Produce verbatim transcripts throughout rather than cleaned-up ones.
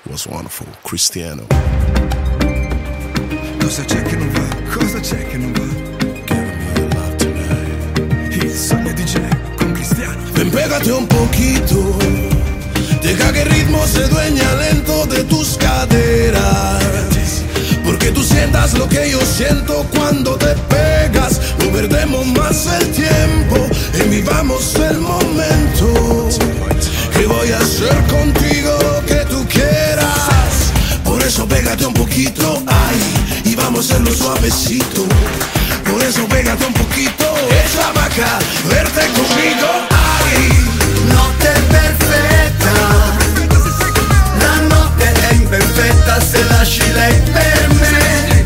was wonderful. Cristiano. Cosa c'è che non va? Cosa c'è che non va? Give me your love tonight. Il sogno D J con Cristiano. Ven, pégate un poquito. Deja que el ritmo se dueña lento de tus caderas. Porque tú sientas lo que yo siento cuando te pegas. No perdemos más el tiempo y vivamos el momento. Que voy a hacer contigo lo que tú quieras. Por eso pégate un poquito, ay, y vamos a hacerlo suavecito. Por eso pégate un poquito, echa pa' acá, verte conmigo, ay. Notte perfetta, la notte è imperfetta se lasci lei per me.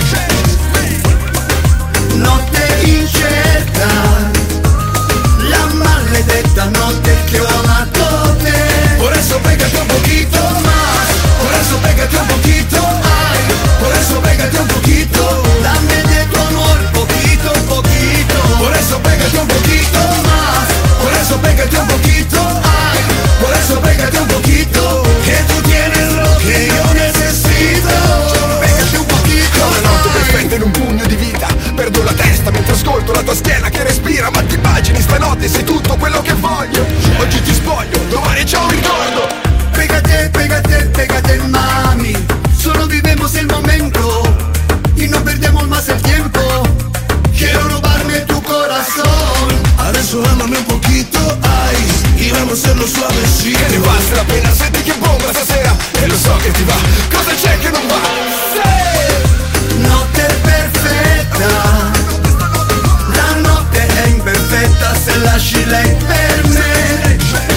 Notte incerta, la maledetta notte che ho amato te. Por eso pégate un poquito más, por eso pégate un poquito, ay, por eso pégate un poquito. Dame de tu amor poquito, poquito. Por eso pégate un poquito más, por eso pégate un poquito, ay, por eso pégate un poquito. Que tú tienes lo que yo necesito. Pégate un poquito. Una notte perfetta in un pugno di vita. Perdo la testa mentre ascolto la tua schiena che respira. Ma ti immagini stanotte sei tutto quello che voglio. Oggi ti spoglio, domani c'è un ricordo. Pégate, pégate, pégate mami. Solo vivemos el momento y no perdemos más el tiempo. Quiero robarme tu corazón. Adesso amami un poquito, ay, y vamos a hacerlo suavecito. Che ne basta la pena, senti che bomba stasera. E lo so che ti va, cosa c'è che non va? Sì! Notte perfetta, la notte è imperfetta se lasci lei per me.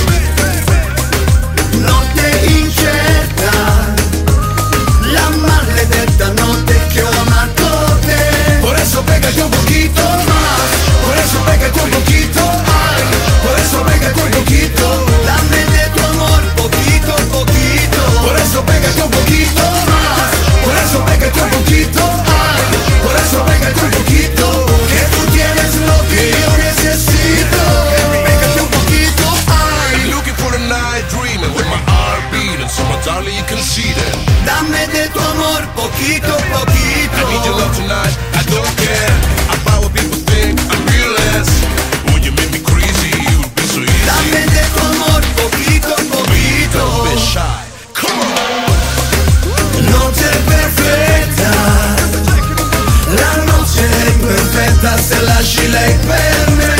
Notte incerta, la maledetta notte che ho amato te. Por eso pégate un poquito más, por eso pégate un poquito, ay, por eso pégate un poquito. Dame de tu amor poquito, poquito. Por eso pégate un poquito más, por eso pégate un poquito, ay, por eso pégate un poquito. Que tú tienes lo que yo necesito. Pégate un poquito, I'm looking for a night dreaming with my heart beating, so my darling you can see that. dame de tu amor poquito, poquito. I need your love tonight, I don't care about what people think, I'm fearless. When you make me crazy, you'll be so easy. Dame de tu amor poquito, poquito. Don't be shy, come on. Notte perfetta, la notte è imperfetta se lasci lei per me.